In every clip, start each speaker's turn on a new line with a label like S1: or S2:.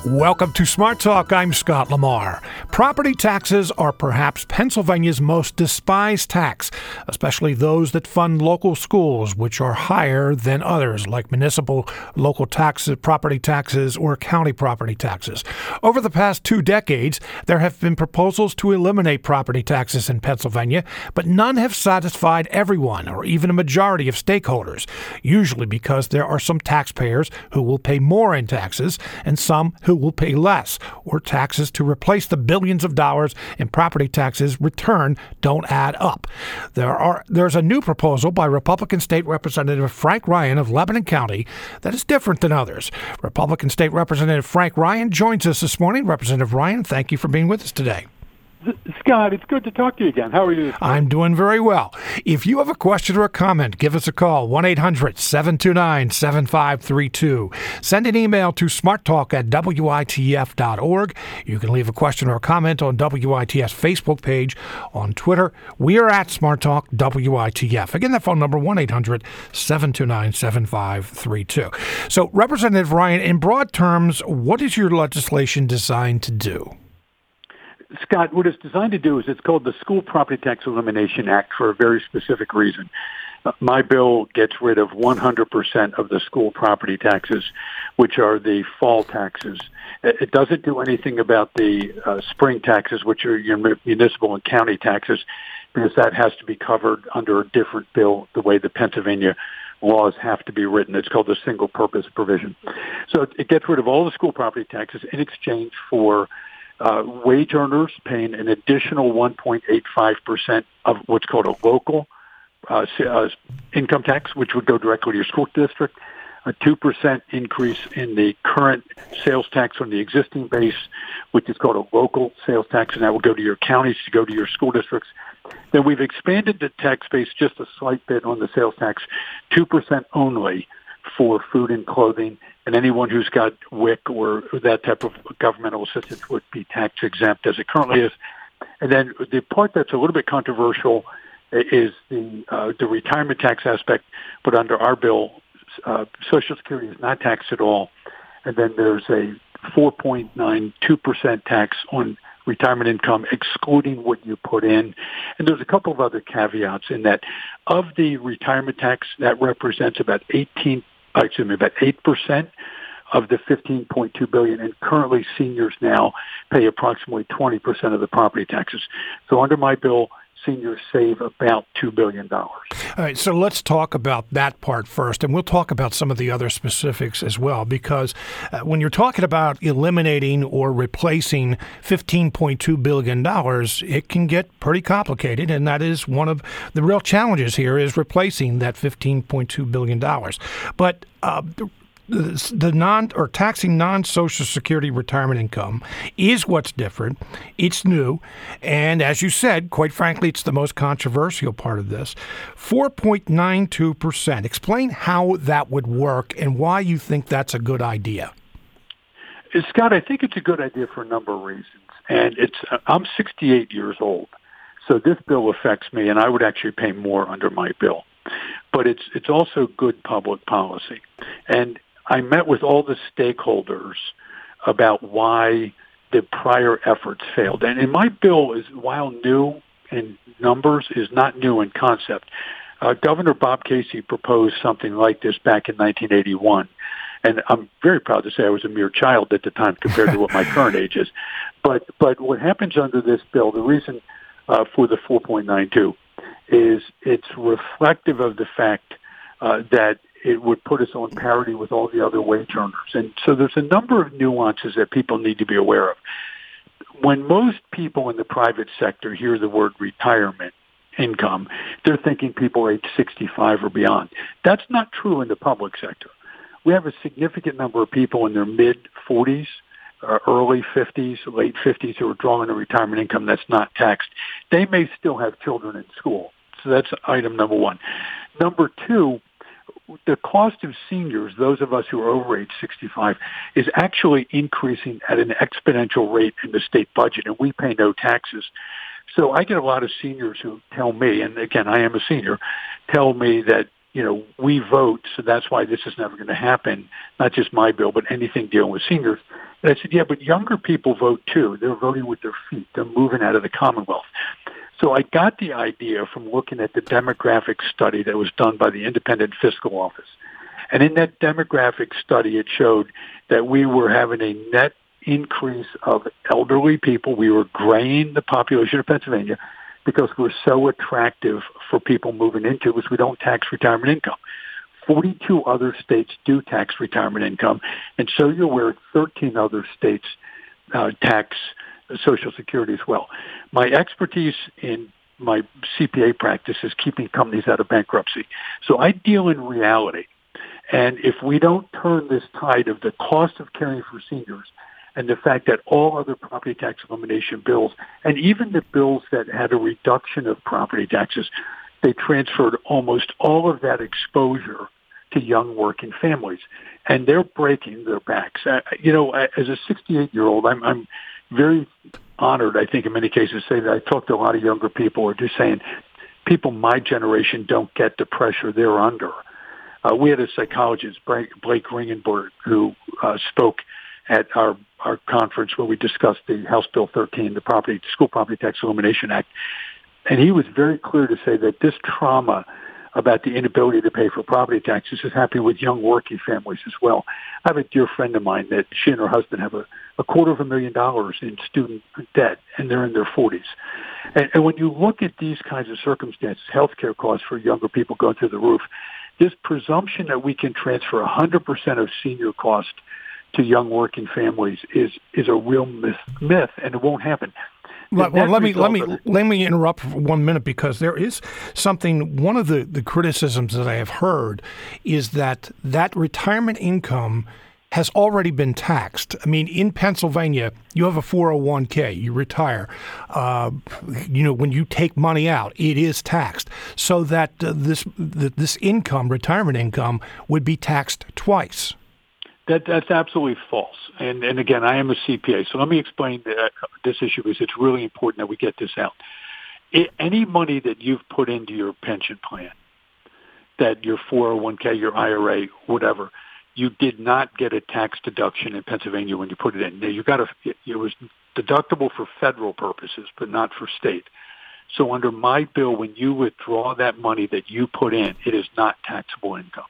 S1: Welcome to Smart Talk. I'm Scott Lamar. Property taxes are perhaps Pennsylvania's most despised tax, especially those that fund local schools, which are higher than others, like municipal local taxes, property taxes, or county property taxes. Over the past 2 decades, there have been proposals to eliminate property taxes in Pennsylvania, but none have satisfied everyone or even a majority of stakeholders, usually because there are some taxpayers who will pay more in taxes and some who will pay less, or taxes to replace the billions of dollars in property taxes returned don't add up. There's a new proposal by Republican State Representative Frank Ryan of Lebanon County that is different than others. Republican State Representative Frank Ryan joins us this morning. Representative Ryan, thank you for being with us today.
S2: Scott, it's good to talk to you again. How are you?
S1: I'm doing very well. If you have a question or a comment, give us a call, 1-800-729-7532. Send an email to smarttalk@witf.org. You can leave a question or a comment on WITF's Facebook page. On Twitter, we are at Smart Talk WITF. Again, that phone number, 1-800-729-7532. So, Representative Ryan, in broad terms, what is your legislation designed to do?
S2: Scott, what it's designed to do is it's called the School Property Tax Elimination Act for a very specific reason. My bill gets rid of 100% of the school property taxes, which are the fall taxes. It doesn't do anything about the spring taxes, which are your municipal and county taxes, because that has to be covered under a different bill, the way the Pennsylvania laws have to be written. It's called the single purpose provision. So it gets rid of all the school property taxes in exchange for wage earners paying an additional 1.85% of what's called a local income tax, which would go directly to your school district, a 2% increase in the current sales tax on the existing base, which is called a local sales tax, and that will go to your counties to go to your school districts. Then we've expanded the tax base just a slight bit on the sales tax, 2% only for food and clothing, and anyone who's got WIC or that type of governmental assistance would be tax exempt as it currently is. And then the part that's a little bit controversial is the retirement tax aspect, but under our bill, Social Security is not taxed at all. And then there's a 4.92% tax on retirement income, excluding what you put in. And there's a couple of other caveats in that of the retirement tax, that represents about 8% of the $15.2 billion, and currently seniors now pay approximately 20% of the property taxes. So under my bill, seniors save about $2 billion.
S1: All right, so let's talk about that part first, and we'll talk about some of the other specifics as well, because when you're talking about eliminating or replacing $15.2 billion, it can get pretty complicated, and that is one of the real challenges here is replacing that $15.2 billion. But taxing non-Social Security retirement income is what's different. It's new. And as you said, quite frankly, it's the most controversial part of this. 4.92%. Explain how that would work and why you think that's a good idea.
S2: Scott, I think it's a good idea for a number of reasons. And I'm 68 years old. So this bill affects me, and I would actually pay more under my bill. But it's also good public policy. And I met with all the stakeholders about why the prior efforts failed. And my bill is, while new in numbers, is not new in concept. Governor Bob Casey proposed something like this back in 1981. And I'm very proud to say I was a mere child at the time compared to what my current age is. But what happens under this bill, the reason for the 4.92 is it's reflective of the fact that it would put us on parity with all the other wage earners. And so there's a number of nuances that people need to be aware of. When most people in the private sector hear the word retirement income, they're thinking people age 65 or beyond. That's not true in the public sector. We have a significant number of people in their mid-40s, early 50s, late 50s who are drawing a retirement income that's not taxed. They may still have children in school. So that's item number one. Number two, the cost of seniors, those of us who are over age 65, is actually increasing at an exponential rate in the state budget, and we pay no taxes. So I get a lot of seniors who tell me, and again, I am a senior, tell me that, you know, we vote, so that's why this is never going to happen, not just my bill, but anything dealing with seniors. And I said, yeah, but younger people vote too. They're voting with their feet. They're moving out of the Commonwealth. So I got the idea from looking at the demographic study that was done by the Independent Fiscal Office. And in that demographic study, it showed that we were having a net increase of elderly people. We were graying the population of Pennsylvania because we're so attractive for people moving into because we don't tax retirement income. 42 other states do tax retirement income, and so you're aware 13 other states tax Social Security as well. My expertise in my CPA practice is keeping companies out of bankruptcy. So I deal in reality. And if we don't turn this tide of the cost of caring for seniors and the fact that all other property tax elimination bills, and even the bills that had a reduction of property taxes, they transferred almost all of that exposure to young working families. And they're breaking their backs. As a 68-year-old, I'm very honored, I think, in many cases, to say that I talk to a lot of younger people who are just saying people my generation don't get the pressure they're under. We had a psychologist, Blake Ringenberg, who spoke at our conference where we discussed the House Bill 13, the School Property Tax Elimination Act. And he was very clear to say that this trauma about the inability to pay for property taxes is happening with young working families as well. I have a dear friend of mine that she and her husband have a $250,000 in student debt, and they're in their 40s. And when you look at these kinds of circumstances, healthcare costs for younger people going through the roof, this presumption that we can transfer 100% of senior cost to young working families is a real myth, and it won't happen.
S1: Well, let me interrupt for 1 minute, because there is something. One of the criticisms that I have heard is that retirement income has already been taxed. I mean, in Pennsylvania, you have a 401k, you retire. When you take money out, it is taxed, so that this income, retirement income, would be taxed twice.
S2: That's absolutely false. And again, I am a CPA, so let me explain this issue, because it's really important that we get this out. Any money that you've put into your pension plan, that your 401k, your IRA, whatever, you did not get a tax deduction in Pennsylvania when you put it in. Now, it was deductible for federal purposes, but not for state. So under my bill, when you withdraw that money that you put in, it is not taxable income.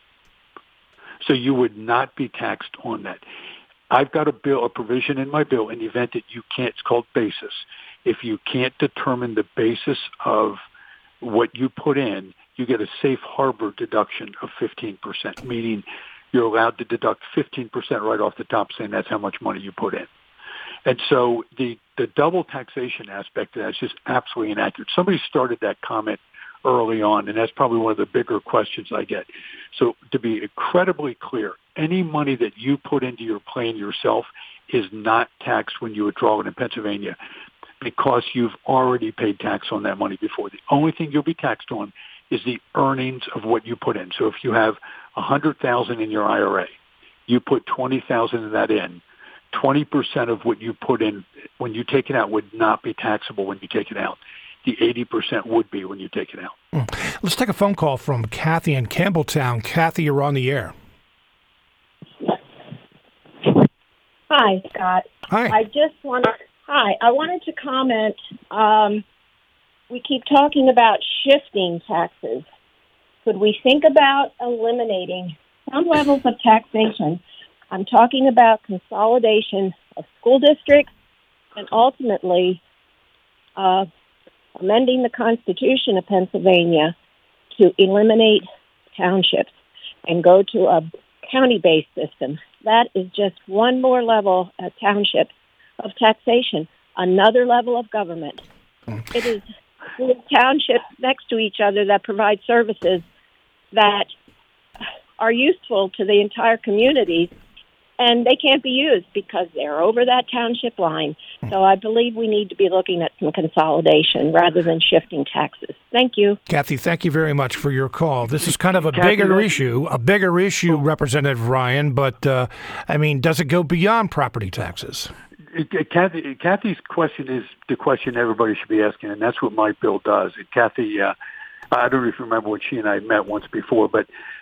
S2: So you would not be taxed on that. I've got a provision in my bill in the event that you can't, it's called basis. If you can't determine the basis of what you put in, you get a safe harbor deduction of 15%, meaning you're allowed to deduct 15% right off the top, saying that's how much money you put in. And so the double taxation aspect of that is just absolutely inaccurate. Somebody started that comment early on, and that's probably one of the bigger questions I get. So to be incredibly clear, any money that you put into your plan yourself is not taxed when you withdraw it in Pennsylvania, because you've already paid tax on that money before. The only thing you'll be taxed on is the earnings of what you put in. So if you have $100,000 in your IRA, you put $20,000 of that in, 20% of what you put in when you take it out would not be taxable when you take it out. The 80% would be when you take it out.
S1: Let's take a phone call from Kathy in Campbelltown. Kathy, you're on the air.
S3: Hi, Scott.
S1: Hi.
S3: I wanted to comment. We keep talking about shifting taxes. Could we think about eliminating some levels of taxation? I'm talking about consolidation of school districts and ultimately amending the Constitution of Pennsylvania to eliminate townships and go to a county-based system. That is just one more level of township of taxation, another level of government. It is townships next to each other that provide services that are useful to the entire community, and they can't be used because they're over that township line. So I believe we need to be looking at some consolidation rather than shifting taxes. Thank you.
S1: Kathy, thank you very much for your call. This is kind of a bigger issue, Representative Ryan, but, does it go beyond property taxes?
S2: Kathy's question is the question everybody should be asking, and that's what my bill does. And Kathy, I don't know if you remember when she and I met once before, but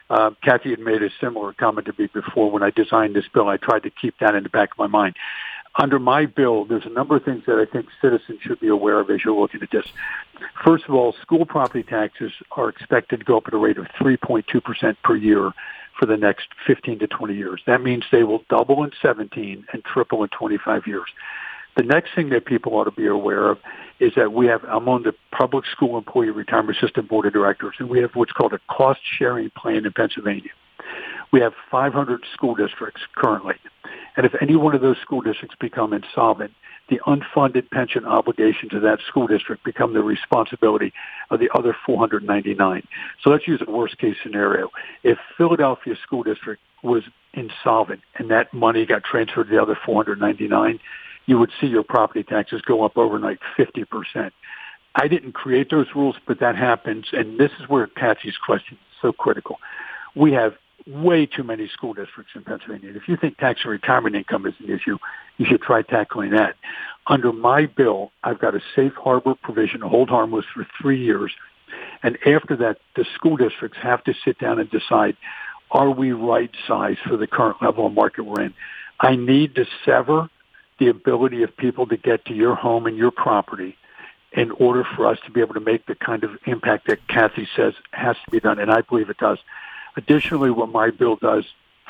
S2: Kathy had made a similar comment to me before. When I designed this bill, I tried to keep that in the back of my mind. Under my bill, there's a number of things that I think citizens should be aware of as you're looking at this. First of all, school property taxes are expected to go up at a rate of 3.2% per year for the next 15 to 20 years. That means they will double in 17 and triple in 25 years. The next thing that people ought to be aware of is that I'm on the Public School Employee Retirement System Board of Directors, and we have what's called a cost-sharing plan in Pennsylvania. We have 500 school districts currently. And if any one of those school districts become insolvent, the unfunded pension obligations of that school district become the responsibility of the other 499. So let's use a worst-case scenario. If Philadelphia School District was insolvent and that money got transferred to the other 499, you would see your property taxes go up overnight 50%. I didn't create those rules, but that happens, and this is where Kathy's question is so critical. We have way too many school districts in Pennsylvania. If you think tax and retirement income is an issue, you should try tackling that. Under my bill, I've got a safe harbor provision, a hold harmless for 3 years. And after that, the school districts have to sit down and decide, are we right size for the current level of market we're in? I need to sever the ability of people to get to your home and your property in order for us to be able to make the kind of impact that Kathy says has to be done, and I believe it does. Additionally, what my bill does,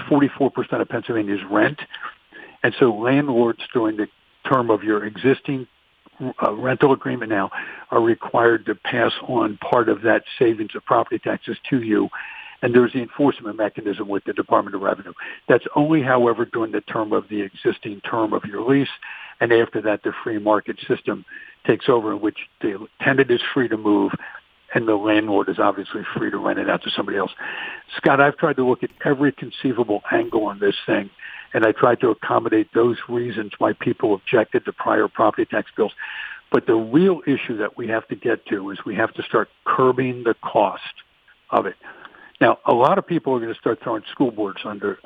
S2: 44% of Pennsylvania is rent, and so landlords during the term of your existing rental agreement now are required to pass on part of that savings of property taxes to you, and there's the enforcement mechanism with the Department of Revenue. That's only, however, during the term of the existing term of your lease, and after that, the free market system takes over, in which the tenant is free to move, and the landlord is obviously free to rent it out to somebody else. Scott, I've tried to look at every conceivable angle on this thing, and I tried to accommodate those reasons why people objected to prior property tax bills. But the real issue that we have to get to is we have to start curbing the cost of it. Now, a lot of people are going to start throwing school boards under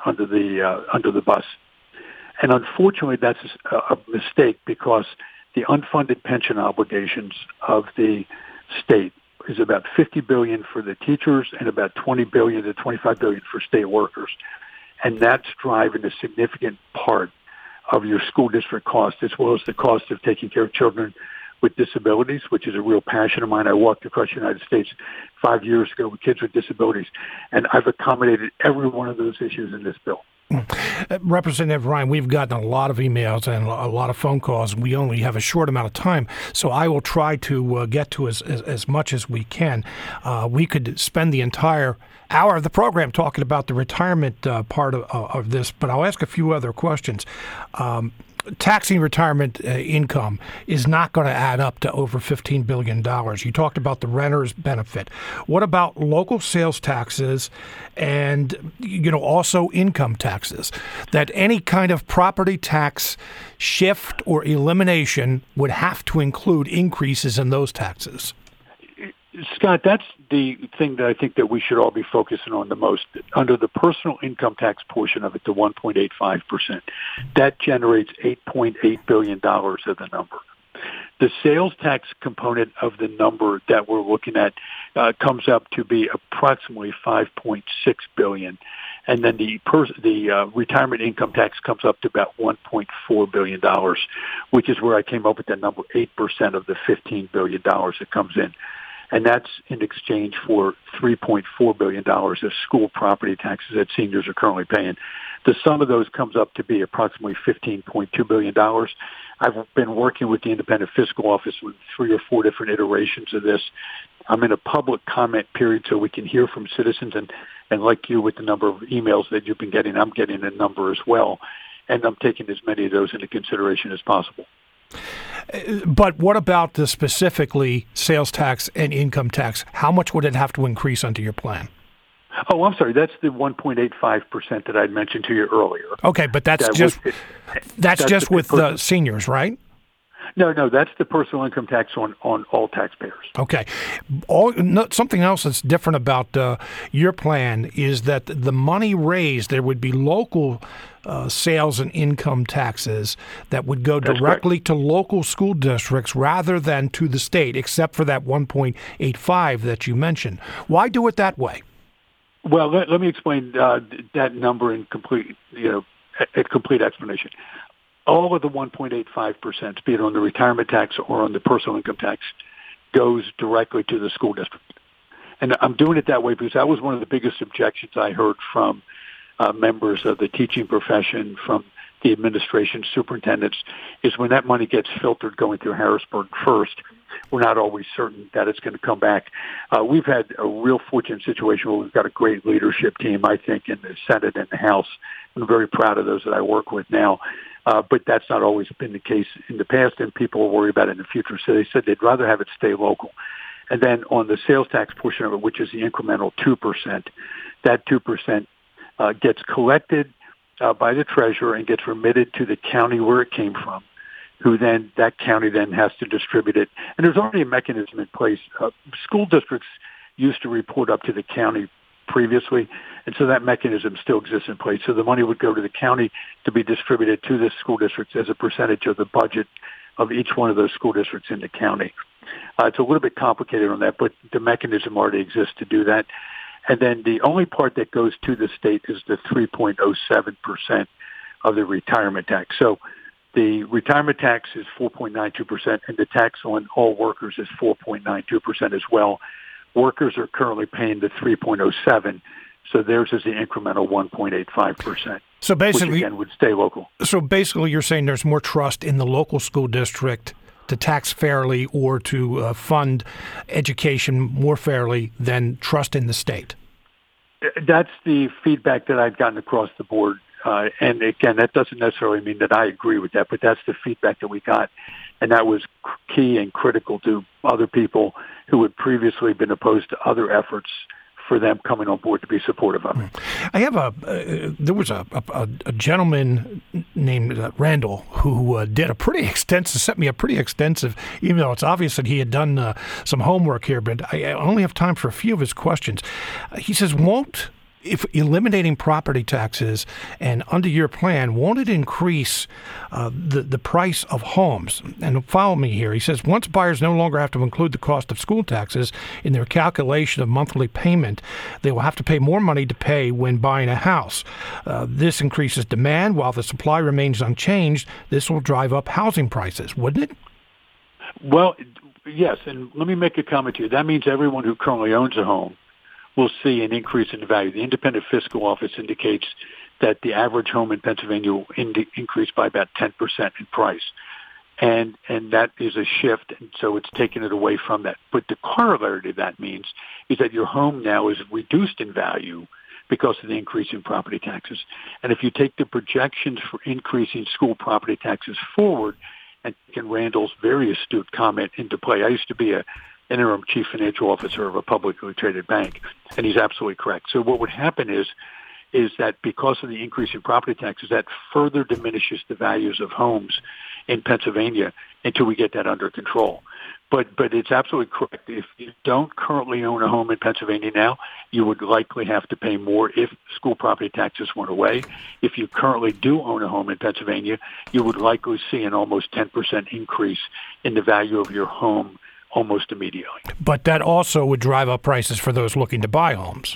S2: the bus, and unfortunately, that's a mistake because the unfunded pension obligations of the state is about $50 billion for the teachers and about $20 billion to $25 billion for state workers. And that's driving a significant part of your school district cost, as well as the cost of taking care of children with disabilities, which is a real passion of mine. I walked across the United States 5 years ago with kids with disabilities, and I've accommodated every one of those issues in this bill.
S1: Representative Ryan, we've gotten a lot of emails and a lot of phone calls. We only have a short amount of time, so I will try to get to as much as we can. We could spend the entire hour of the program talking about the retirement part of this, but I'll ask a few other questions. Taxing retirement income is not going to add up to over $15 billion. You talked about the renter's benefit. What about local sales taxes and, also income taxes? That any kind of property tax shift or elimination would have to include increases in those taxes.
S2: Scott, that's the thing that I think that we should all be focusing on the most. Under the personal income tax portion of it, the 1.85%, that generates $8.8 billion of the number. The sales tax component of the number that we're looking at comes up to be approximately $5.6 billion. And then the retirement income tax comes up to about $1.4 billion, which is where I came up with that number, 8% of the $15 billion that comes in. And that's in exchange for $3.4 billion of school property taxes that seniors are currently paying. The sum of those comes up to be approximately $15.2 billion. I've been working with the Independent Fiscal Office with 3 or 4 different iterations of this. I'm in a public comment period so we can hear from citizens, and like you with the number of emails that you've been getting, I'm getting a number as well. And I'm taking as many of those into consideration as possible.
S1: But what about the specifically sales tax and income tax? How much would it have to increase under your plan?
S2: Oh, I'm sorry. That's the 1.85% that I mentioned to you earlier.
S1: Okay, but that's just with the seniors, right?
S2: No, that's the personal income tax on all taxpayers.
S1: Okay. Something else that's different about your plan is that the money raised, there would be local sales and income taxes that would go directly to local school districts rather than to the state, except for that 1.85 that you mentioned. Why do it that way?
S2: Well, let me explain that number in complete, a complete explanation. All of the 1.85%, be it on the retirement tax or on the personal income tax, goes directly to the school district. And I'm doing it that way because that was one of the biggest objections I heard from members of the teaching profession, from the administration, superintendents, is when that money gets filtered going through Harrisburg first, we're not always certain that it's going to come back. We've had a real fortunate situation where we've got a great leadership team, I think, in the Senate and the House. I'm very proud of those that I work with now. But that's not always been the case in the past, and people are worried about it in the future. So they said they'd rather have it stay local. And then on the sales tax portion of it, which is the incremental 2%, that 2% gets collected by the treasurer and gets remitted to the county where it came from, that county then has to distribute it. And there's already a mechanism in place. School districts used to report up to the county previously, and so that mechanism still exists in place. So the money would go to the county to be distributed to the school districts as a percentage of the budget of each one of those school districts in the county. It's a little bit complicated on that, but the mechanism already exists to do that. And then the only part that goes to the state is the 3.07% of the retirement tax. So the retirement tax is 4.92%, and the tax on all workers is 4.92% as well. Workers are currently paying the 3.07%, so theirs is the incremental 1.85%.
S1: So basically,
S2: which again would stay local.
S1: So basically, you're saying there's more trust in the local school district to tax fairly or to fund education more fairly than trust in the state.
S2: That's the feedback that I've gotten across the board. And again, that doesn't necessarily mean that I agree with that, but that's the feedback that we got. And that was key and critical to other people who had previously been opposed to other efforts for them coming on board to be supportive of it.
S1: I have there was a gentleman named Randall who sent me a pretty extensive email. It's obvious that he had done some homework here, but I only have time for a few of his questions. He says, if eliminating property taxes and under your plan, won't it increase the price of homes? And follow me here. He says, once buyers no longer have to include the cost of school taxes in their calculation of monthly payment, they will have to pay more money to pay when buying a house. This increases demand. While the supply remains unchanged, this will drive up housing prices, wouldn't it?
S2: Well, yes. And let me make a comment to you. That means everyone who currently owns a home will see an increase in the value. The Independent Fiscal Office indicates that the average home in Pennsylvania will increase by about 10% in price. And that is a shift, and so it's taken it away from that. But the corollary to that means is that your home now is reduced in value because of the increase in property taxes. And if you take the projections for increasing school property taxes forward and taking Randall's very astute comment into play, I used to be an interim chief financial officer of a publicly traded bank, and he's absolutely correct. So what would happen is that because of the increase in property taxes, that further diminishes the values of homes in Pennsylvania until we get that under control. But it's absolutely correct. If you don't currently own a home in Pennsylvania now, you would likely have to pay more if school property taxes went away. If you currently do own a home in Pennsylvania, you would likely see an almost 10% increase in the value of your home almost immediately.
S1: But that also would drive up prices for those looking to buy homes.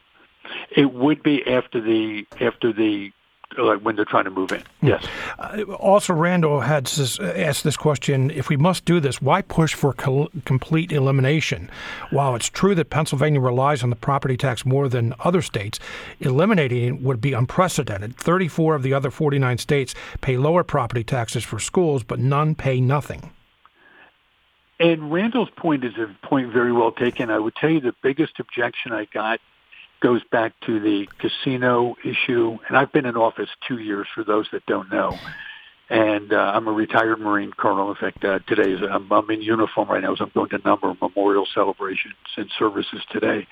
S2: It would be after the when they're trying to move in. Yes.
S1: Also, Randall had asked this question: if we must do this, why push for complete elimination? While it's true that Pennsylvania relies on the property tax more than other states, eliminating it would be unprecedented. 34 of the other 49 states pay lower property taxes for schools, but none pay nothing.
S2: And Randall's point is a point very well taken. I would tell you the biggest objection I got goes back to the casino issue. And I've been in office 2 years, for those that don't know. And I'm a retired Marine colonel. In fact, today I'm in uniform right now, so I'm going to a number of memorial celebrations and services today.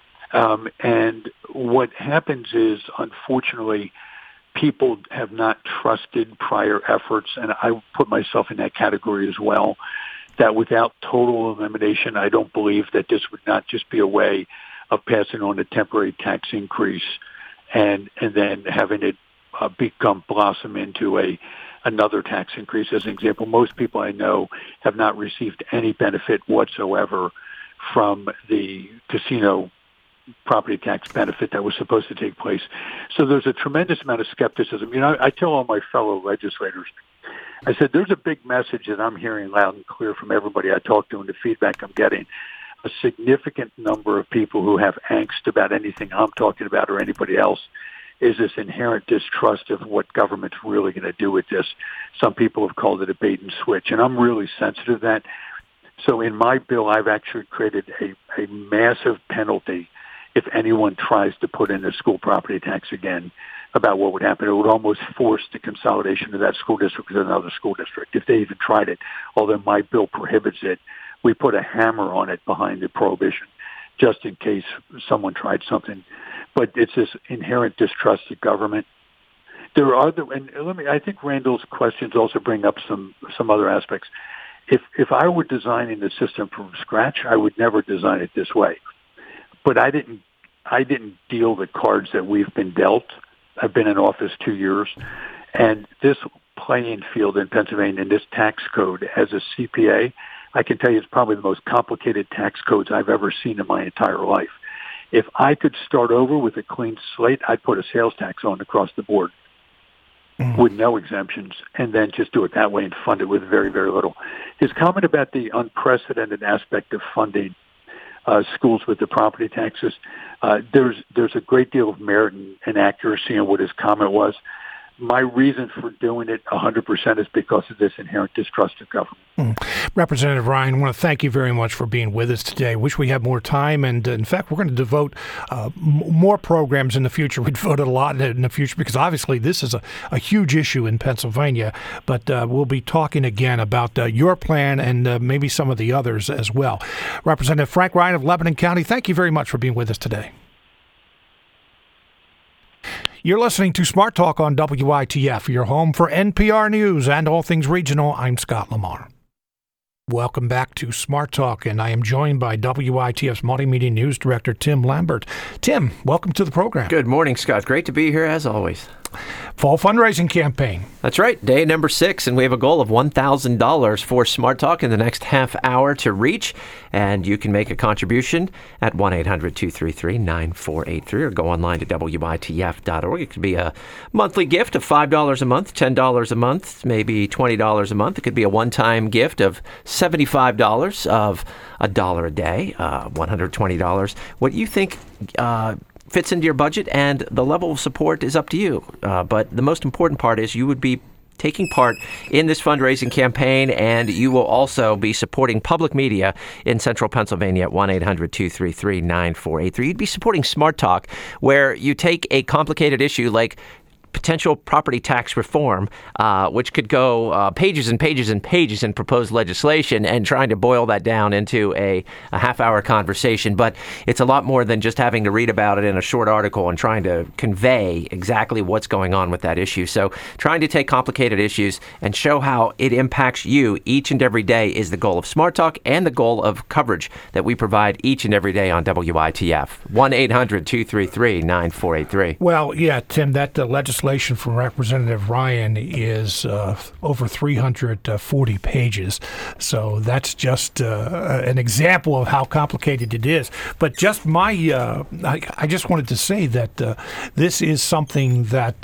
S2: And what happens is, unfortunately, people have not trusted prior efforts, and I put myself in that category as well, that without total elimination, I don't believe that this would not just be a way of passing on a temporary tax increase and then having it blossom into another tax increase. As an example, most people I know have not received any benefit whatsoever from the casino property tax benefit that was supposed to take place. So there's a tremendous amount of skepticism. I tell all my fellow legislators, I said, there's a big message that I'm hearing loud and clear from everybody I talk to and the feedback I'm getting. A significant number of people who have angst about anything I'm talking about or anybody else is this inherent distrust of what government's really going to do with this. Some people have called it a bait and switch, and I'm really sensitive to that. So in my bill, I've actually created a massive penalty if anyone tries to put in a school property tax again about what would happen. It would almost force the consolidation of that school district with another school district if they even tried it, although my bill prohibits it. We put a hammer on it behind the prohibition just in case someone tried something. But it's this inherent distrust of government. There are other, and I think Randall's questions also bring up some other aspects. If I were designing the system from scratch, I would never design it this way. But I didn't deal the cards that we've been dealt. I've been in office 2 years, and this playing field in Pennsylvania and this tax code as a CPA, I can tell you it's probably the most complicated tax codes I've ever seen in my entire life. If I could start over with a clean slate, I'd put a sales tax on across the board with no exemptions, and then just do it that way and fund it with very, very little. His comment about the unprecedented aspect of funding schools with the property taxes, there's a great deal of merit and accuracy in what his comment was. My reason for doing it 100% is because of this inherent distrust of government.
S1: Representative Ryan, I want to thank you very much for being with us today. Wish we had more time, and in fact, we're going to devote more programs in the future. We devoted a lot in the future because obviously this is a huge issue in Pennsylvania, but we'll be talking again about your plan and maybe some of the others as well. Representative Frank Ryan of Lebanon County, thank you very much for being with us today. You're listening to Smart Talk on WITF, your home for NPR News and all things regional. I'm Scott Lamar. Welcome back to Smart Talk, and I am joined by WITF's Multimedia News Director, Tim Lambert. Tim, welcome to the program.
S4: Good morning, Scott. Great to be here, as always.
S1: Fall fundraising campaign.
S4: That's right. Day number 6, and we have a goal of $1,000 for Smart Talk in the next half hour to reach, and you can make a contribution at 1-800-233-9483 or go online to WITF.org. It could be a monthly gift of $5 a month, $10 a month, maybe $20 a month. It could be a one-time gift of $75 of $1 a day, $120. What you think fits into your budget, and the level of support is up to you. But the most important part is you would be taking part in this fundraising campaign, and you will also be supporting public media in central Pennsylvania at 1-800-233-9483. You'd be supporting Smart Talk, where you take a complicated issue like potential property tax reform, which could go pages and pages and pages in proposed legislation, and trying to boil that down into a half-hour conversation. But it's a lot more than just having to read about it in a short article and trying to convey exactly what's going on with that issue. So trying to take complicated issues and show how it impacts you each and every day is the goal of Smart Talk and the goal of coverage that we provide each and every day on WITF. 1-800-233-9483.
S1: Well, yeah, Tim, that legislation from Representative Ryan is over 340 pages. So that's just an example of how complicated it is. But just I just wanted to say that this is something that,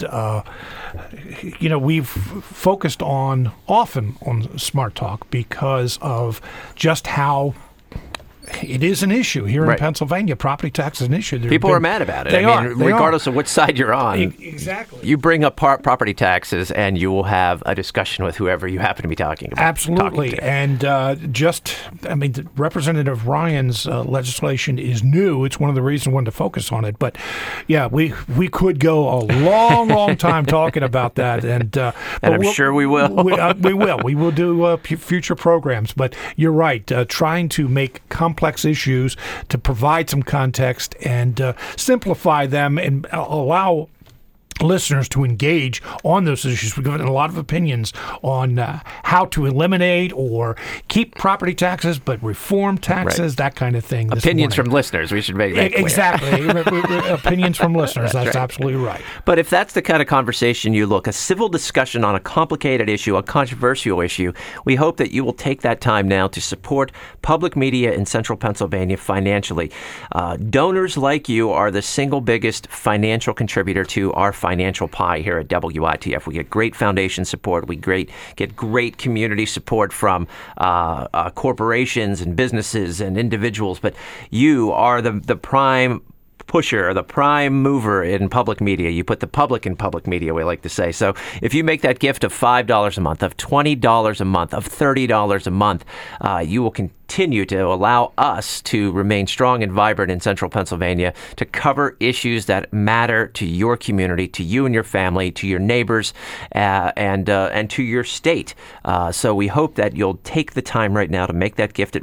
S1: we've focused on often on Smart Talk because of just how it is an issue here in Pennsylvania. Property tax is an issue.
S4: People are mad about it. Regardless of which side you're on.
S1: Exactly.
S4: You bring up property taxes, and you will have a discussion with whoever you happen to be talking about.
S1: Absolutely. And Representative Ryan's legislation is new. It's one of the reasons I wanted to focus on it. But, yeah, we could go a long, long time talking about that. And
S4: I'm sure we will.
S1: We will. We will do future programs. But you're right. Trying to make complex issues to provide some context and simplify them and allow listeners to engage on those issues. We've given a lot of opinions on how to eliminate or keep property taxes, but reform taxes, that kind of thing.
S4: Opinions from listeners. We should make that clear.
S1: Exactly. Opinions from listeners. That's right. Absolutely right.
S4: But if that's the kind of conversation you look, a civil discussion on a complicated issue, a controversial issue, we hope that you will take that time now to support public media in Central Pennsylvania financially. Donors like you are the single biggest financial contributor to our financial pie here at WITF. We get great foundation support. We get great community support from corporations and businesses and individuals. But you are the prime pusher, the prime mover in public media. You put the public in public media, we like to say. So if you make that gift of $5 a month, of $20 a month, of $30 a month, you will continue to allow us to remain strong and vibrant in Central Pennsylvania to cover issues that matter to your community, to you and your family, to your neighbors, and to your state. So we hope that you'll take the time right now to make that gift at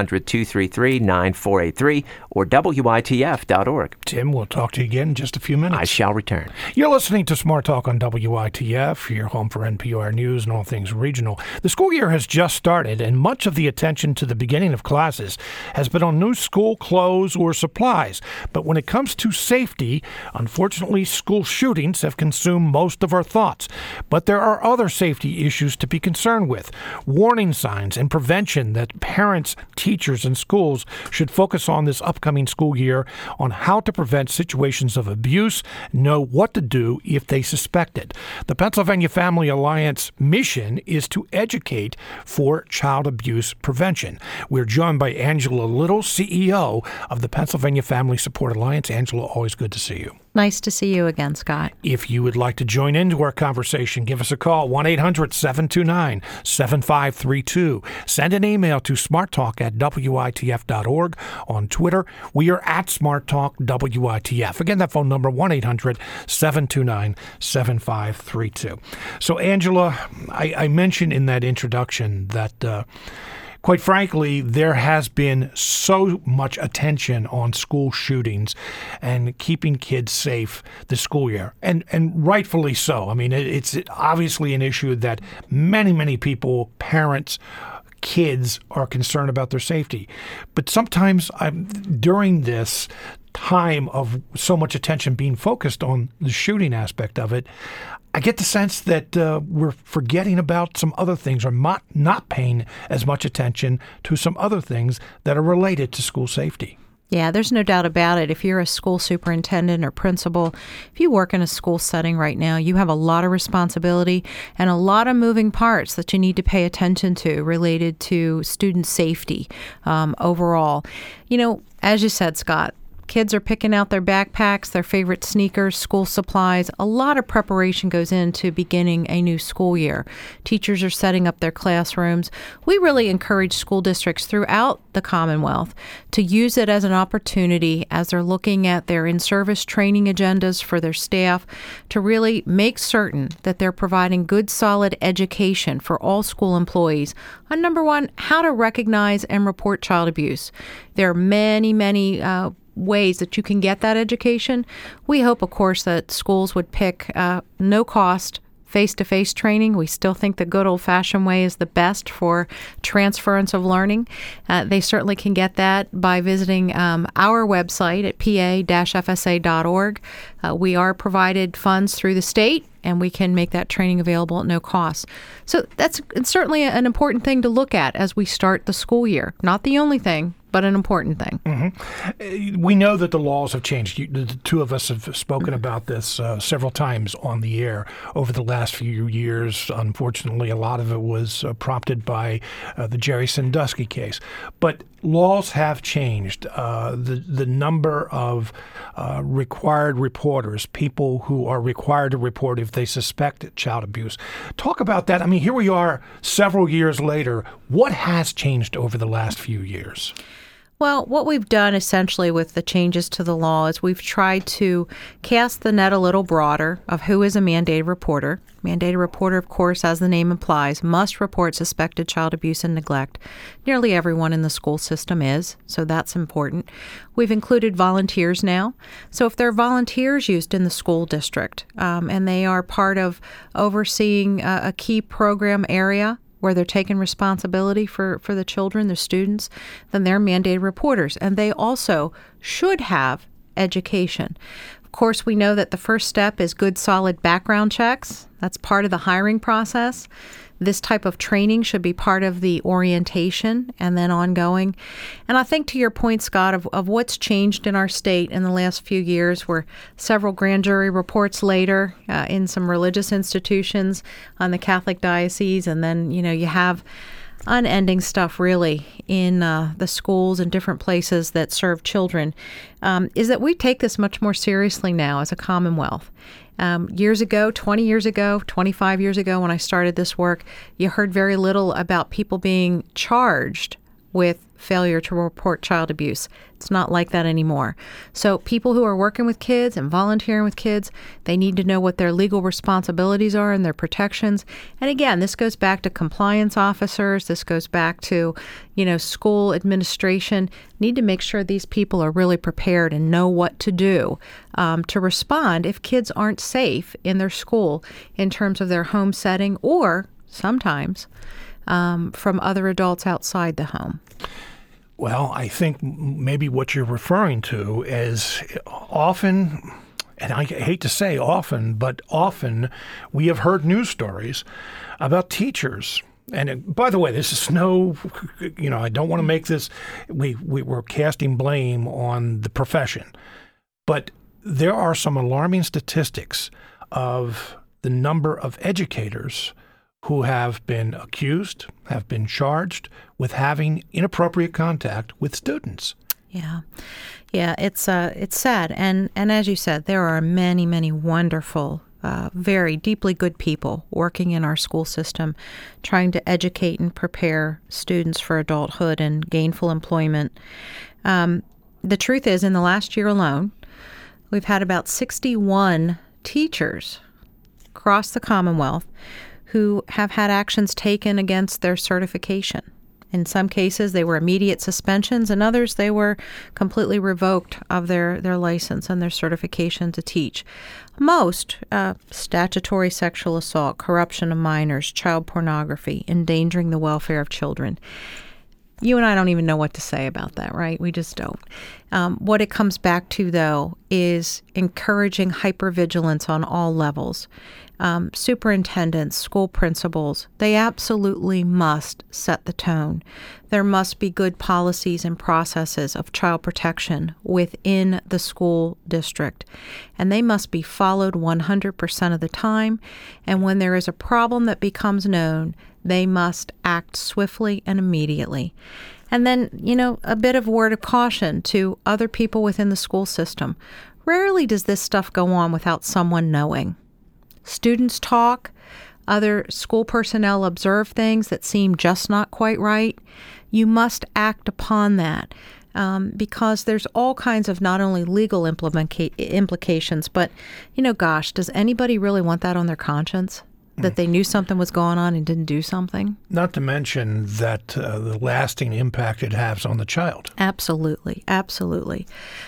S4: 1-800-233-9483 or WITF.org.
S1: Tim, we'll talk to you again in just a few minutes.
S4: I shall return.
S1: You're listening to Smart Talk on WITF, your home for NPR News and all things regional. The school year has just started, and much of the attention to the beginning of classes has been on new school clothes or supplies. But when it comes to safety, unfortunately, school shootings have consumed most of our thoughts. But there are other safety issues to be concerned with. Warning signs and prevention that parents, teachers, and schools should focus on this upcoming school year on how to prevent situations of abuse, know what to do if they suspect it. The Pennsylvania Family Alliance mission is to educate for child abuse prevention. We're joined by Angela Little, CEO of the Pennsylvania Family Support Alliance. Angela, always good to see you.
S5: Nice to see you again, Scott.
S1: If you would like to join into our conversation, give us a call, 1-800-729-7532. Send an email to smarttalk@witf.org. On Twitter, we are at smarttalkwitf. Again, that phone number, 1-800-729-7532. So, Angela, I mentioned in that introduction that quite frankly, there has been so much attention on school shootings and keeping kids safe this school year, and rightfully so. I mean, it's obviously an issue that many people, parents, kids are concerned about their safety. But sometimes during this time of so much attention being focused on the shooting aspect of it, I get the sense that we're forgetting about some other things or not paying as much attention to some other things that are related to school safety.
S5: Yeah, there's no doubt about it. If you're a school superintendent or principal, if you work in a school setting right now, you have a lot of responsibility and a lot of moving parts that you need to pay attention to related to student safety overall. You know, as you said, Scott, kids are picking out their backpacks, their favorite sneakers, school supplies. A lot of preparation goes into beginning a new school year. Teachers are setting up their classrooms. We really encourage school districts throughout the Commonwealth to use it as an opportunity as they're looking at their in-service training agendas for their staff to really make certain that they're providing good, solid education for all school employees on, number one, how to recognize and report child abuse. There are many ways that you can get that education. We hope, of course, that schools would pick no-cost face-to-face training. We still think the good old-fashioned way is the best for transference of learning. They certainly can get that by visiting our website at pa-fsa.org. We are provided funds through the state, and we can make that training available at no cost. So it's certainly an important thing to look at as we start the school year. Not the only thing, but an important thing.
S1: Mm-hmm. We know that the laws have changed. The two of us have spoken about this several times on the air over the last few years. Unfortunately, a lot of it was prompted by the Jerry Sandusky case. But laws have changed. The number of required reporters, people who are required to report if they suspect child abuse. Talk about that. I mean, here we are several years later. What has changed over the last few years?
S5: Well, what we've done essentially with the changes to the law is we've tried to cast the net a little broader of who is a mandated reporter. Mandated reporter, of course, as the name implies, must report suspected child abuse and neglect. Nearly everyone in the school system is, so that's important. We've included volunteers now. So if there are volunteers used in the school district and they are part of overseeing a key program area, where they're taking responsibility for the children, the students, then they're mandated reporters. And they also should have education. Of course, we know that the first step is good, solid background checks. That's part of the hiring process. This type of training should be part of the orientation and then ongoing. And I think to your point, Scott, of what's changed in our state in the last few years, where several grand jury reports later in some religious institutions on the Catholic diocese, and then, you have unending stuff really in the schools and different places that serve children, is that we take this much more seriously now as a Commonwealth. Years ago, 20 years ago, 25 years ago, when I started this work, you heard very little about people being charged with failure to report child abuse. It's not like that anymore. So people who are working with kids and volunteering with kids, they need to know what their legal responsibilities are and their protections. And again, this goes back to compliance officers. This goes back to, school administration. Need to make sure these people are really prepared and know what to do to respond if kids aren't safe in their school in terms of their home setting or sometimes from other adults outside the home.
S1: Well, I think maybe what you're referring to is often, and I hate to say often, but often we have heard news stories about teachers. And by the way, this is I don't want to make this, we were casting blame on the profession. But there are some alarming statistics of the number of educators who have been accused, have been charged with having inappropriate contact with students.
S5: Yeah, it's sad, and as you said, there are many, many wonderful, very deeply good people working in our school system, trying to educate and prepare students for adulthood and gainful employment. The truth is, in the last year alone, we've had about 61 teachers across the Commonwealth who have had actions taken against their certification. In some cases, they were immediate suspensions. In others, they were completely revoked of their license and their certification to teach. Most, statutory sexual assault, corruption of minors, child pornography, endangering the welfare of children. You and I don't even know what to say about that, right? We just don't. What it comes back to, though, is encouraging hypervigilance on all levels. Superintendents, school principals, they absolutely must set the tone. There must be good policies and processes of child protection within the school district, and they must be followed 100% of the time. And when there is a problem that becomes known, they must act swiftly and immediately. And then, a bit of word of caution to other people within the school system. Rarely does this stuff go on without someone knowing. Students talk, other school personnel observe things that seem just not quite right. You must act upon that because there's all kinds of not only legal implications, but, does anybody really want that on their conscience? That they knew something was going on and didn't do something?
S1: Not to mention that the lasting impact it has on the child.
S5: Absolutely. Absolutely.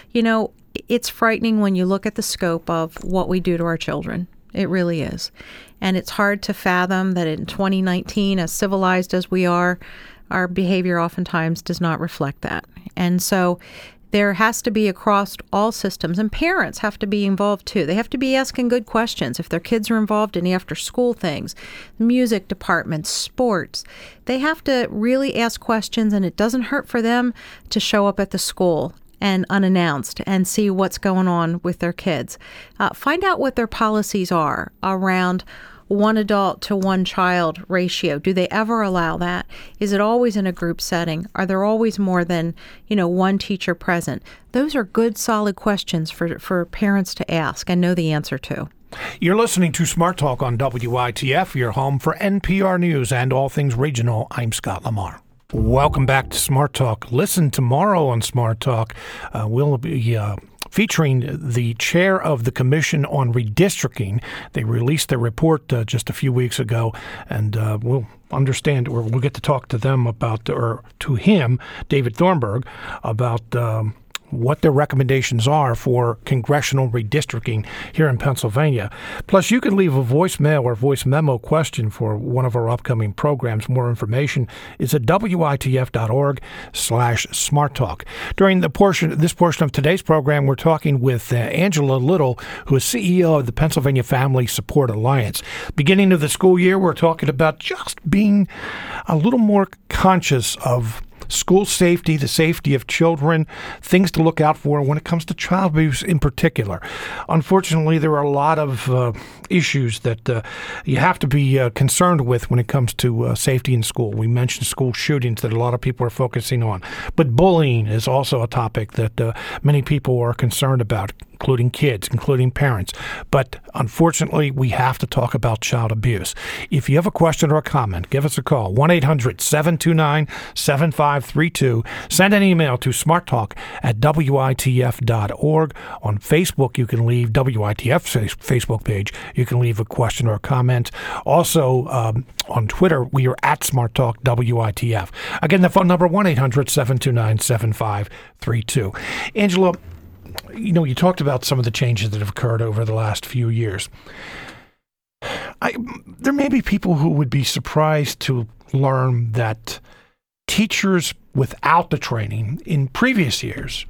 S5: It's frightening when you look at the scope of what we do to our children. It really is. And it's hard to fathom that in 2019, as civilized as we are, our behavior oftentimes does not reflect that. And so there has to be across all systems, and parents have to be involved too. They have to be asking good questions. If their kids are involved in after-school things, music departments, sports, they have to really ask questions, and it doesn't hurt for them to show up at the school and unannounced and see what's going on with their kids. Find out what their policies are around one adult to one child ratio. Do they ever allow that? Is it always in a group setting? Are there always more than, one teacher present? Those are good, solid questions for parents to ask and know the answer to.
S1: You're listening to Smart Talk on WITF, your home for NPR News and all things regional. I'm Scott Lamar. Welcome back to Smart Talk. Listen tomorrow on Smart Talk. We'll be featuring the chair of the Commission on Redistricting. They released their report just a few weeks ago, and we'll understand, or we'll get to talk to them about, or to him, David Thornburg, about what their recommendations are for congressional redistricting here in Pennsylvania. Plus, you can leave a voicemail or voice memo question for one of our upcoming programs. More information is at witf.org/smarttalk. During this portion of today's program, we're talking with Angela Little, who is CEO of the Pennsylvania Family Support Alliance. Beginning of the school year, we're talking about just being a little more conscious of school safety, the safety of children, things to look out for when it comes to child abuse in particular. Unfortunately, there are a lot of issues that you have to be concerned with when it comes to safety in school. We mentioned school shootings that a lot of people are focusing on, but bullying is also a topic that many people are concerned about, including kids, including parents. But unfortunately, we have to talk about child abuse. If you have a question or a comment, give us a call, 1-800-729-7532. Send an email to smarttalk@witf.org. On Facebook, you can leave WITF's Facebook page. You can leave a question or a comment. Also, on Twitter, we are at SmartTalkWITF. Again, the phone number, 1-800-729-7532. Angela, you talked about some of the changes that have occurred over the last few years. There may be people who would be surprised to learn that teachers without the training in previous years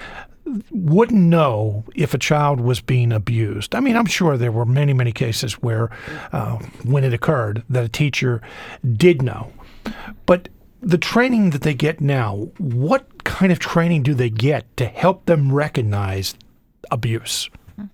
S1: wouldn't know if a child was being abused. I mean, I'm sure there were many, many cases where, when it occurred, that a teacher did know. But the training that they get now, what kind of training do they get to help them recognize abuse?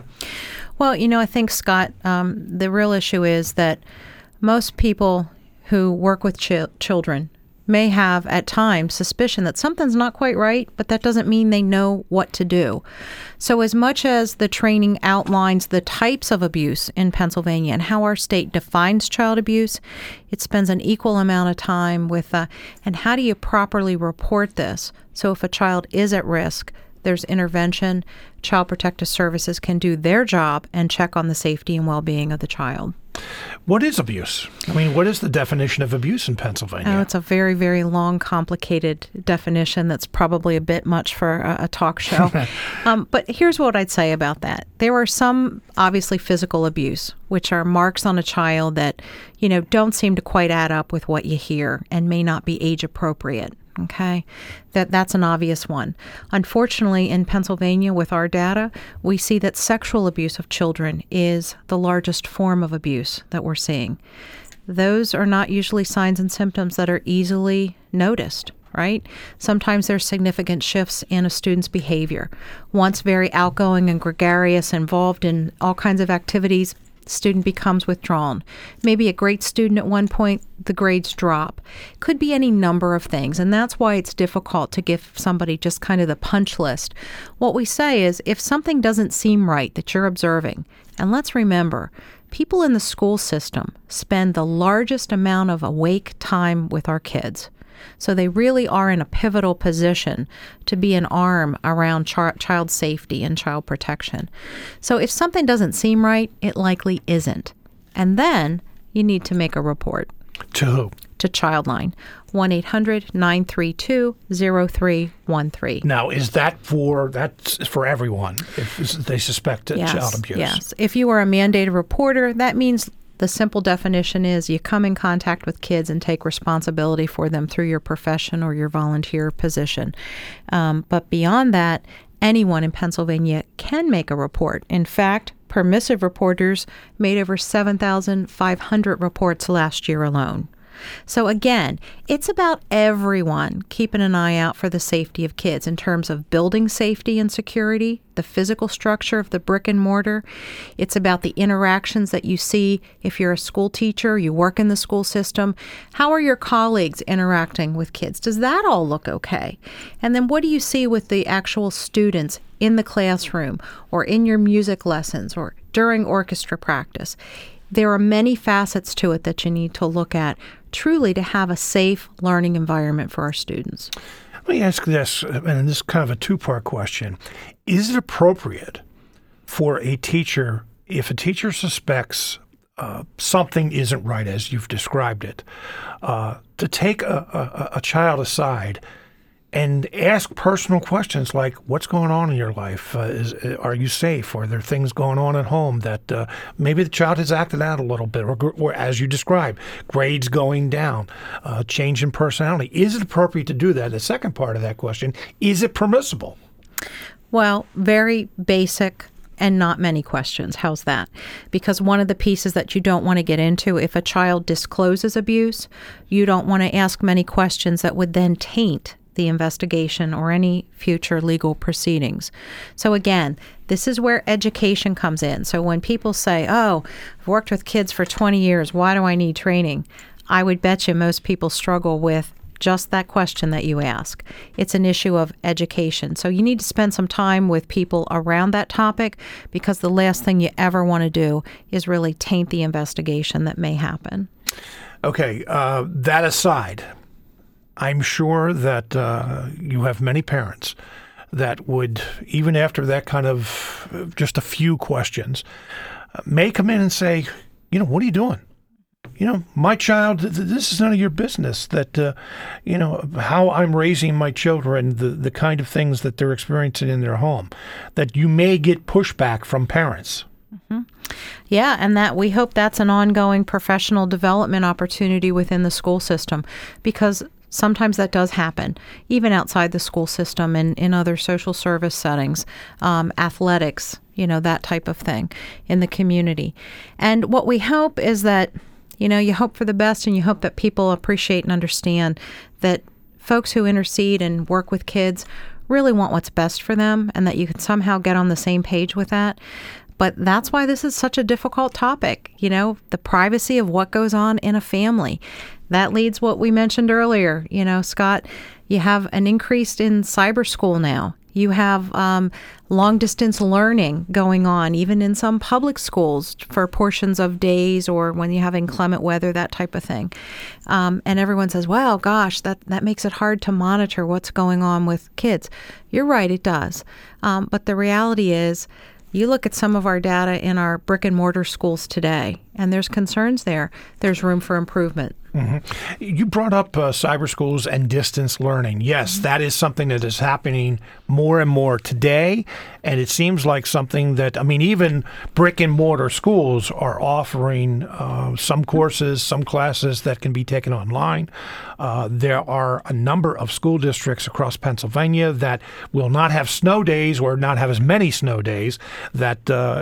S5: Well, I think, Scott, the real issue is that most people who work with children may have at times suspicion that something's not quite right, but that doesn't mean they know what to do. So as much as the training outlines the types of abuse in Pennsylvania and how our state defines child abuse, it spends an equal amount of time with, and how do you properly report this? So if a child is at risk, there's intervention. Child Protective Services can do their job and check on the safety and well-being of the child.
S1: What is abuse? I mean, what is the definition of abuse in Pennsylvania?
S5: Oh, it's a very, very long, complicated definition that's probably a bit much for a talk show. But here's what I'd say about that. There are some, obviously, physical abuse, which are marks on a child that, don't seem to quite add up with what you hear and may not be age appropriate. Okay, that's an obvious one. Unfortunately, in Pennsylvania, with our data, we see that sexual abuse of children is the largest form of abuse that we're seeing. Those are not usually signs and symptoms that are easily noticed, right? Sometimes there's significant shifts in a student's behavior. Once very outgoing and gregarious, involved in all kinds of activities, student becomes withdrawn. Maybe a great student at one point, the grades drop. Could be any number of things, and that's why it's difficult to give somebody just kind of the punch list. What we say is, if something doesn't seem right that you're observing, and let's remember, people in the school system spend the largest amount of awake time with our kids. So they really are in a pivotal position to be an arm around child safety and child protection. So if something doesn't seem right, it likely isn't. And then you need to make a report.
S1: To who?
S5: To Childline, 1-800-932-0313.
S1: Now, that's for everyone if they suspect child abuse?
S5: Yes. If you are a mandated reporter, that means the simple definition is you come in contact with kids and take responsibility for them through your profession or your volunteer position. But beyond that, anyone in Pennsylvania can make a report. In fact, permissive reporters made over 7,500 reports last year alone. So again, it's about everyone keeping an eye out for the safety of kids in terms of building safety and security, the physical structure of the brick and mortar. It's about the interactions that you see if you're a school teacher, you work in the school system. How are your colleagues interacting with kids? Does that all look okay? And then what do you see with the actual students in the classroom or in your music lessons or during orchestra practice? There are many facets to it that you need to look at truly to have a safe learning environment for our students.
S1: Let me ask this, and this is kind of a two-part question. Is it appropriate for a teacher, if a teacher suspects something isn't right as you've described it, to take a child aside and ask personal questions like, what's going on in your life? Are you safe? Are there things going on at home that maybe the child has acted out a little bit, or as you described, grades going down, change in personality? Is it appropriate to do that? The second part of that question, is it permissible?
S5: Well, very basic and not many questions. How's that? Because one of the pieces that you don't want to get into, if a child discloses abuse, you don't want to ask many questions that would then taint the investigation or any future legal proceedings. So again, this is where education comes in. So when people say, oh, I've worked with kids for 20 years, why do I need training? I would bet you most people struggle with just that question that you ask. It's an issue of education. So you need to spend some time with people around that topic, because the last thing you ever want to do is really taint the investigation that may happen.
S1: Okay, that aside, I'm sure that you have many parents that would, even after that kind of just a few questions, may come in and say, what are you doing? My child, this is none of your business, that, how I'm raising my children, the kind of things that they're experiencing in their home, that you may get pushback from parents.
S5: Mm-hmm. Yeah, and that we hope that's an ongoing professional development opportunity within the school system, because sometimes that does happen, even outside the school system and in other social service settings, athletics, that type of thing in the community. And what we hope is that, you hope for the best, and you hope that people appreciate and understand that folks who intercede and work with kids really want what's best for them, and that you can somehow get on the same page with that. But that's why this is such a difficult topic, the privacy of what goes on in a family. That leads what we mentioned earlier. Scott, you have an increase in cyber school now. You have long-distance learning going on, even in some public schools for portions of days, or when you have inclement weather, that type of thing. And everyone says, well, gosh, that makes it hard to monitor what's going on with kids. You're right, it does. But the reality is, you look at some of our data in our brick and mortar schools today, and there's concerns there. There's room for improvement.
S1: Mm-hmm. You brought up cyber schools and distance learning. Yes, that is something that is happening more and more today, and it seems like something that, even brick and mortar schools are offering some courses, some classes that can be taken online. There are a number of school districts across Pennsylvania that will not have snow days, or not have as many snow days, that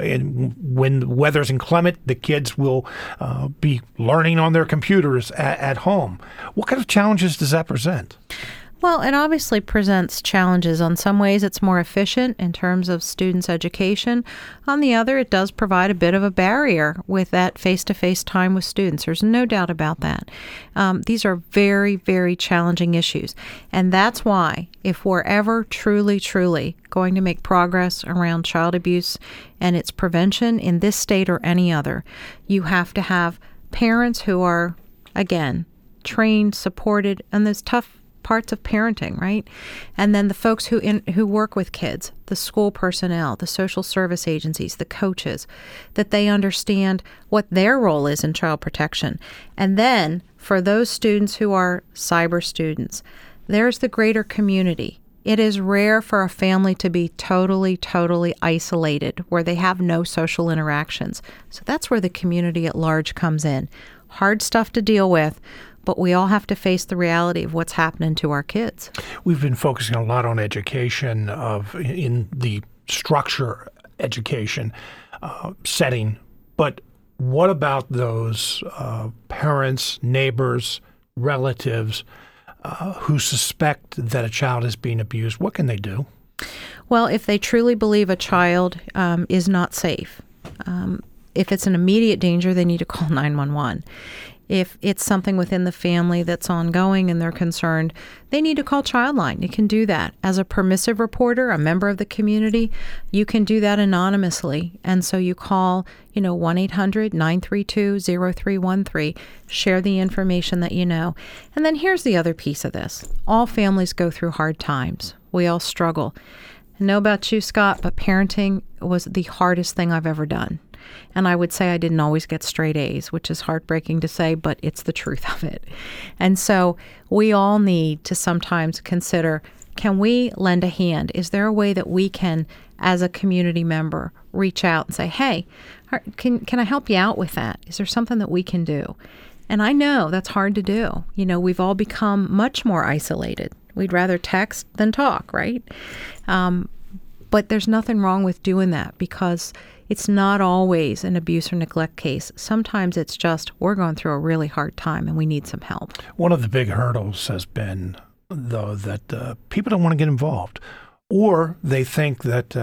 S1: when the weather's inclement, the kids will be learning on their computers at home. What kind of challenges does that present?
S5: Well, it obviously presents challenges. On some ways, it's more efficient in terms of students' education. On the other, it does provide a bit of a barrier with that face-to-face time with students. There's no doubt about that. These are very, very challenging issues. And that's why, if we're ever truly, truly going to make progress around child abuse and its prevention in this state or any other, you have to have parents who are, again, trained, supported, and there's tough parts of parenting, right? And then the folks who work with kids, the school personnel, the social service agencies, the coaches, that they understand what their role is in child protection. And then for those students who are cyber students, there's the greater community. It is rare for a family to be totally, totally isolated, where they have no social interactions. So that's where the community at large comes in. Hard stuff to deal with, but we all have to face the reality of what's happening to our kids.
S1: We've been focusing a lot on education in the structure education setting, but what about those parents, neighbors, relatives who suspect that a child is being abused? What can they do?
S5: Well, if they truly believe a child is not safe, if it's an immediate danger, they need to call 911. If it's something within the family that's ongoing and they're concerned, they need to call Childline. You can do that. As a permissive reporter, a member of the community, you can do that anonymously. And so you call, 1-800-932-0313, share the information that you know. And then here's the other piece of this. All families go through hard times. We all struggle. I know about you, Scott, but parenting was the hardest thing I've ever done. And I would say I didn't always get straight A's, which is heartbreaking to say, but it's the truth of it. And so we all need to sometimes consider, can we lend a hand? Is there a way that we can, as a community member, reach out and say, hey, can I help you out with that? Is there something that we can do? And I know that's hard to do. We've all become much more isolated. We'd rather text than talk, right? But there's nothing wrong with doing that, because it's not always an abuse or neglect case. Sometimes it's just, we're going through a really hard time and we need some help.
S1: One of the big hurdles has been, though, that people don't want to get involved, or they think that,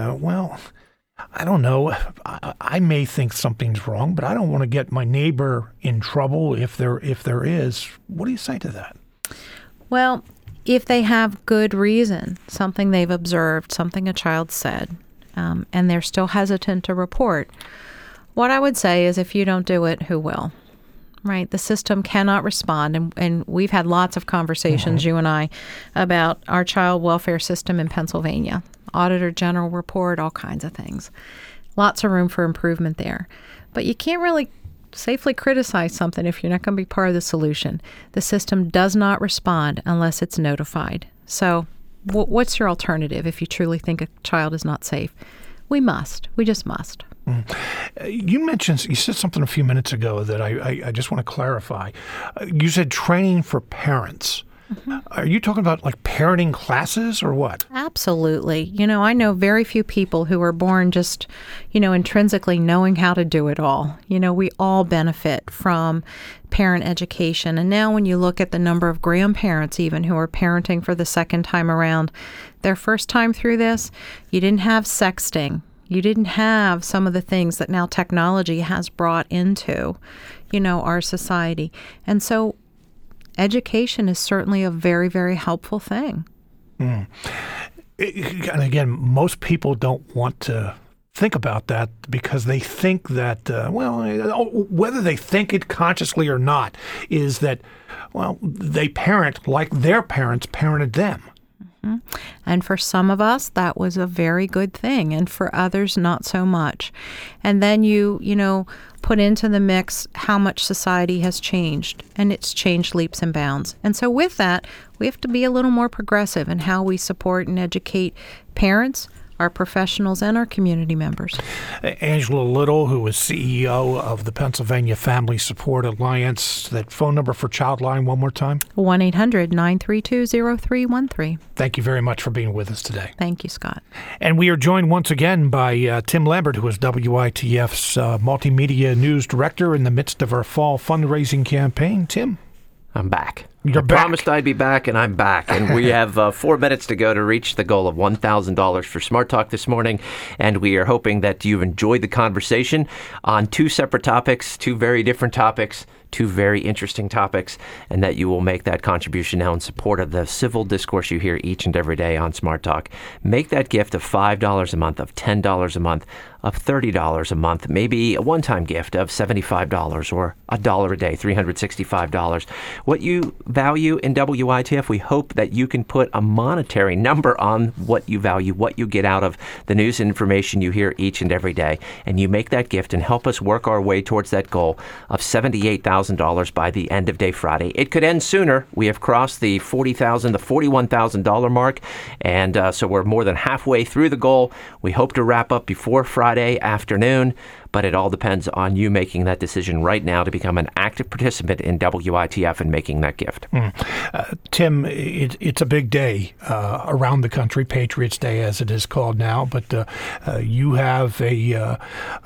S1: I don't know, I may think something's wrong, but I don't want to get my neighbor in trouble if there is. What do you say to that?
S5: Well, if they have good reason, something they've observed, something a child said, and they're still hesitant to report, what I would say is, if you don't do it, who will? Right? The system cannot respond. And we've had lots of conversations, you and I, about our child welfare system in Pennsylvania. Auditor General report, all kinds of things. Lots of room for improvement there. But you can't really safely criticize something if you're not going to be part of the solution. The system does not respond unless it's notified. So what's your alternative if you truly think a child is not safe? We just must.
S1: You said something a few minutes ago that I just want to clarify. You said training for parents. Are you talking about like parenting classes or what?
S5: Absolutely. I know very few people who are born just, intrinsically knowing how to do it all. We all benefit from parent education. And now when you look at the number of grandparents even who are parenting for the second time around, their first time through this, you didn't have sexting. You didn't have some of the things that now technology has brought into, our society. And so education is certainly a very, very helpful thing.
S1: And again, most people don't want to think about that because they think that, whether they think it consciously or not, is that, they parent like their parents parented them.
S5: And for some of us, that was a very good thing. And for others, not so much. And then you put into the mix how much society has changed. And it's changed leaps and bounds. And so with that, we have to be a little more progressive in how we support and educate parents, our professionals, and our community members.
S1: Angela Little, who is CEO of the Pennsylvania Family Support Alliance. That phone number for Childline one more time?
S5: 1-800-932-0313.
S1: Thank you very much for being with us today.
S5: Thank you, Scott.
S1: And we are joined once again by Tim Lambert, who is WITF's Multimedia News Director in the midst of our fall fundraising campaign. Tim?
S4: I'm back.
S1: You're back.
S4: Promised I'd be back, and I'm back. And we have 4 minutes to go to reach the goal of $1,000 for Smart Talk this morning. And we are hoping that you've enjoyed the conversation on 2 separate topics, 2 very different topics, 2 very interesting topics, and that you will make that contribution now in support of the civil discourse you hear each and every day on Smart Talk. Make that gift of $5 a month, of $10 a month, of $30 a month, maybe a one-time gift of $75 or $1 a day, $365. What you value in WITF, we hope that you can put a monetary number on what you value, what you get out of the news and information you hear each and every day, and you make that gift and help us work our way towards that goal of $78,000 by the end of day Friday. It could end sooner. We have crossed the $40,000, the $41,000 mark, and so we're more than halfway through the goal. We hope to wrap up before Friday afternoon, but it all depends on you making that decision right now to become an active participant in WITF and making that gift.
S1: Tim, it's a big day around the country, Patriots Day as it is called now, but you have a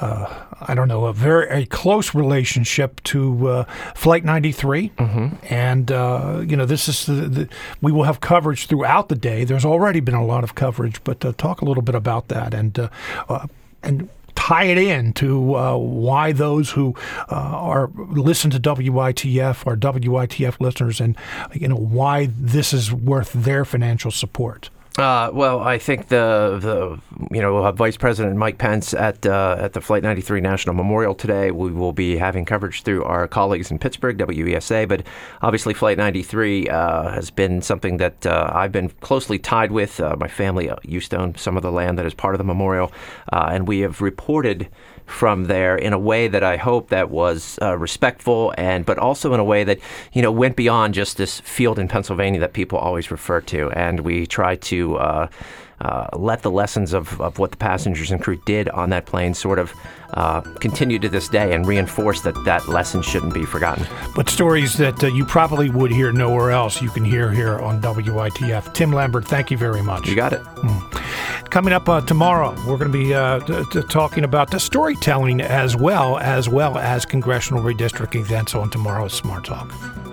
S1: very close relationship to Flight 93, and this is we will have coverage throughout the day. There's already been a lot of coverage, but talk a little bit about that and tie it in to why those who listen to WITF are WITF listeners, and why this is worth their financial support?
S4: Well, I think the Vice President Mike Pence at the Flight 93 National Memorial today. We will be having coverage through our colleagues in Pittsburgh, WESA, but obviously Flight 93 has been something that I've been closely tied with. My family used to own some of the land that is part of the memorial, and we have reported from there in a way that I hope that was respectful, but also in a way that went beyond just this field in Pennsylvania that people always refer to, and we try to let the lessons of what the passengers and crew did on that plane sort of continue to this day and reinforce that lesson shouldn't be forgotten.
S1: But stories that you probably would hear nowhere else, you can hear here on WITF. Tim Lambert, thank you very much.
S4: You got it.
S1: Coming up tomorrow, we're going to be talking about the storytelling as well as congressional redistricting events on tomorrow's Smart Talk.